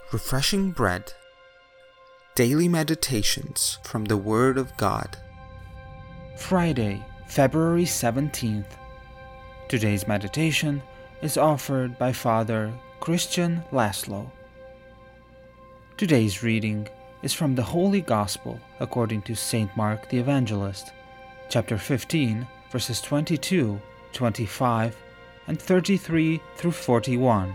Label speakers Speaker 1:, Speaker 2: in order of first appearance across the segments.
Speaker 1: Refreshing Bread. Daily Meditations from the Word of God.
Speaker 2: Friday, February 17th. Today's meditation is offered by Father Christian Laszlo. Today's reading is from the Holy Gospel according to St. Mark the Evangelist, chapter 15, verses 22, 25, and 33 through 41.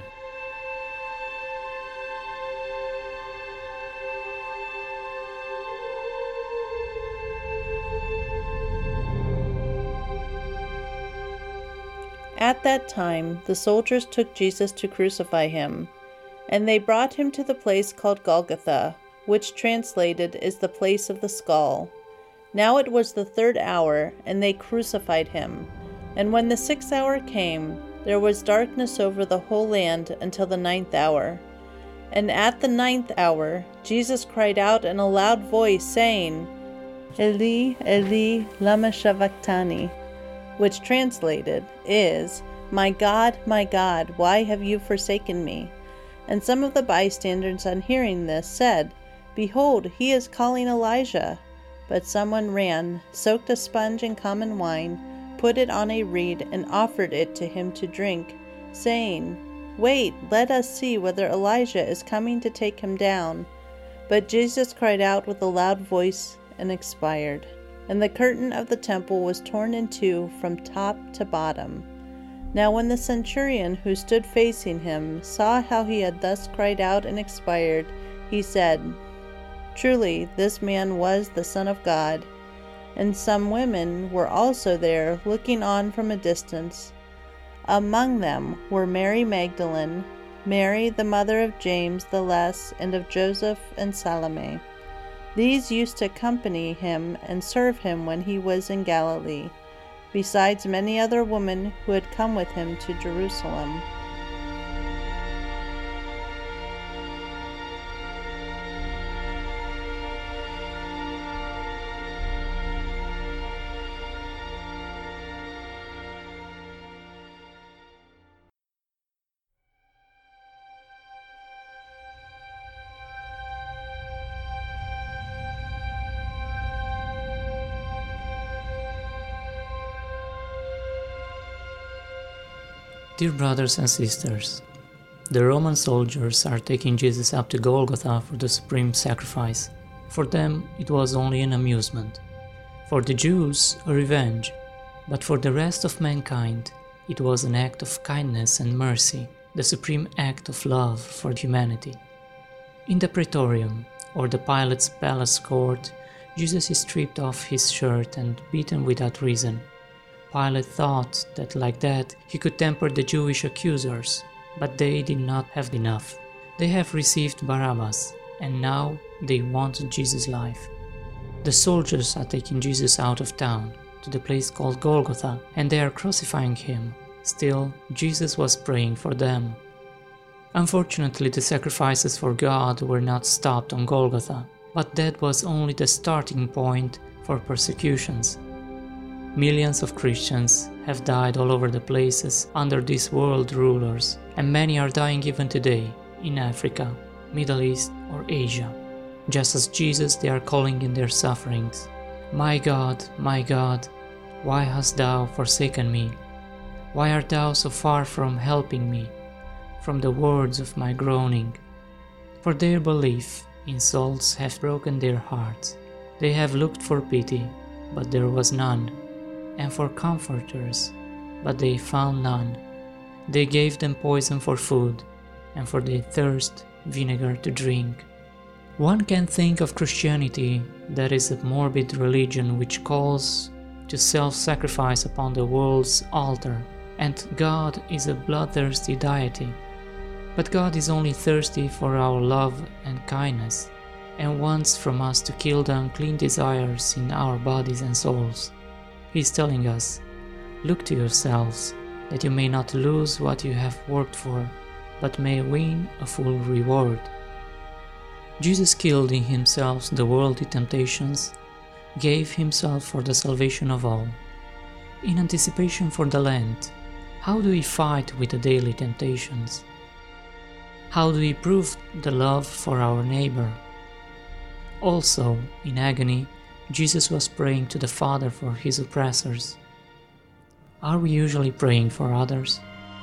Speaker 3: At that time, the soldiers took Jesus to crucify him, and they brought him to the place called Golgotha, which translated is the place of the skull. Now it was the 3rd hour, and they crucified him. And when the 6th hour came, there was darkness over the whole land until the 9th hour. And at the 9th hour, Jesus cried out in a loud voice, saying, Eli, Eli, lama sabachthani, which translated is, my God, why have you forsaken me? And some of the bystanders on hearing this said, Behold, he is calling Elijah. But someone ran, soaked a sponge in common wine, put it on a reed, and offered it to him to drink, saying, Wait, let us see whether Elijah is coming to take him down. But Jesus cried out with a loud voice and expired. And the curtain of the temple was torn in two from top to bottom. Now when the centurion who stood facing him saw how he had thus cried out and expired, he said, Truly, this man was the Son of God. And some women were also there, looking on from a distance. Among them were Mary Magdalene, Mary the mother of James the Less, and of Joseph and Salome. These used to accompany him and serve him when he was in Galilee, besides many other women who had come with him to Jerusalem.
Speaker 4: Dear brothers and sisters, the Roman soldiers are taking Jesus up to Golgotha for the supreme sacrifice. For them, it was only an amusement. For the Jews, a revenge. But for the rest of mankind, it was an act of kindness and mercy, the supreme act of love for humanity. In the Praetorium, or the Pilate's palace court, Jesus is stripped off his shirt and beaten without reason. Pilate thought that like that he could temper the Jewish accusers, but they did not have enough. They have received Barabbas, and now they want Jesus' life. The soldiers are taking Jesus out of town, to the place called Golgotha, and they are crucifying him. Still, Jesus was praying for them. Unfortunately, the sacrifices for God were not stopped on Golgotha, but that was only the starting point for persecutions. Millions of Christians have died all over the places under these world rulers, and many are dying even today in Africa, Middle East, or Asia. Just as Jesus, they are calling in their sufferings, my God, why hast thou forsaken me? Why art thou so far from helping me, from the words of my groaning? For their belief insults have broken their hearts. They have looked for pity, but there was none, and for comforters, but they found none. They gave them poison for food, and for their thirst vinegar to drink. One can think of Christianity that is a morbid religion which calls to self-sacrifice upon the world's altar, and God is a bloodthirsty deity. But God is only thirsty for our love and kindness, and wants from us to kill the unclean desires in our bodies and souls. He is telling us, look to yourselves, that you may not lose what you have worked for, but may win a full reward. Jesus killed in himself the worldly temptations, gave himself for the salvation of all. In anticipation for the Lent, how do we fight with the daily temptations? How do we prove the love for our neighbor? Also, in agony, Jesus was praying to the Father for his oppressors. Are we usually praying for others?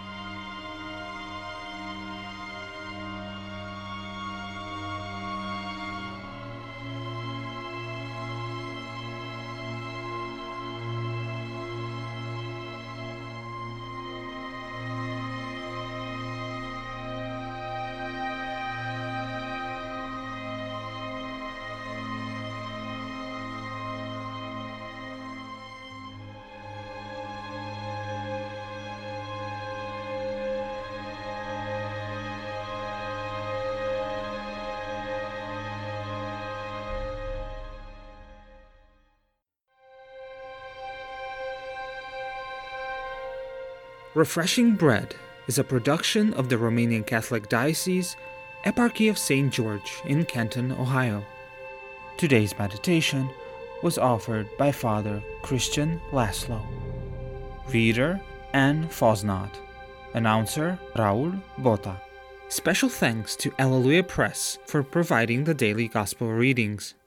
Speaker 2: Refreshing Bread is a production of the Romanian Catholic Diocese, Eparchy of St. George in Canton, Ohio. Today's meditation was offered by Father Christian Laszlo. Reader Anne Fosnot. Announcer Raul Bota. Special thanks to Alleluia Press for providing the daily Gospel readings.